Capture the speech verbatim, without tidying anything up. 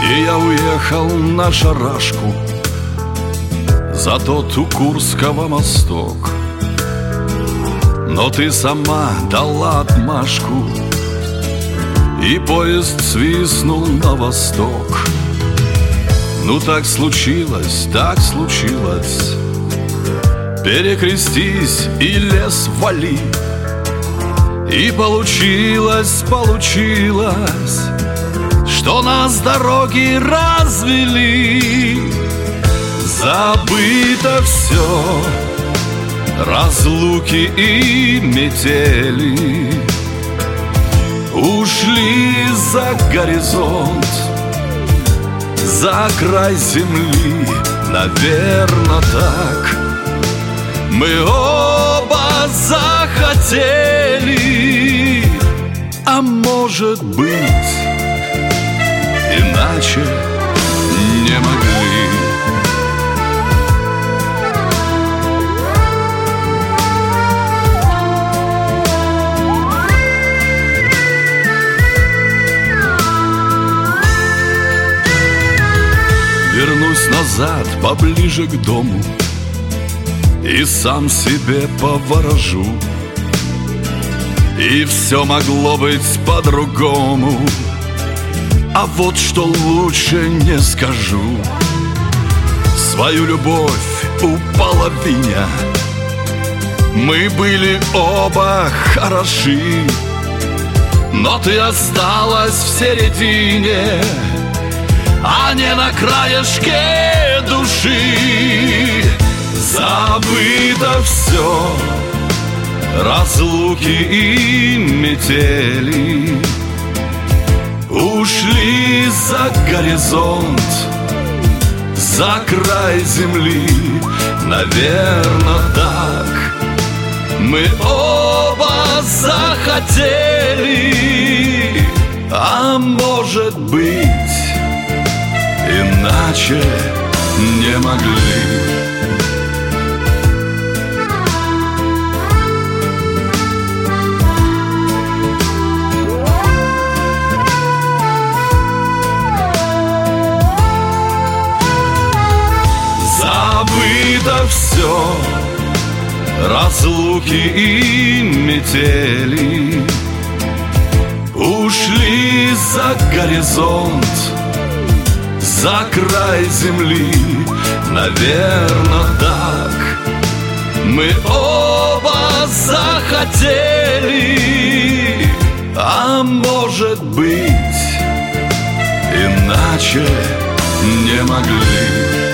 И я уехал на шарашку, зато у Курского мосток. Но ты сама дала отмашку, и поезд свистнул на восток. Ну так случилось, так случилось, перекрестись и лес вали. И получилось, получилось, что нас дороги развели. Забыто все, разлуки и метели ушли за горизонт, за край земли, наверно, так. Мы оба захотели, а может быть, иначе не могли. Вернусь назад, поближе к дому, и сам себе поворожу. И все могло быть по-другому, а вот что лучше не скажу. Свою любовь уполовиня, мы были оба хороши, но ты осталась в середине, а не на краешке души. Забыто все, разлуки и метели ушли за горизонт, за край земли, наверно, так. Мы оба захотели, а может быть, иначе не могли. Забыто все, разлуки и метели ушли за горизонт, за край земли, наверно, так. Мы оба захотели, а может быть, иначе не могли.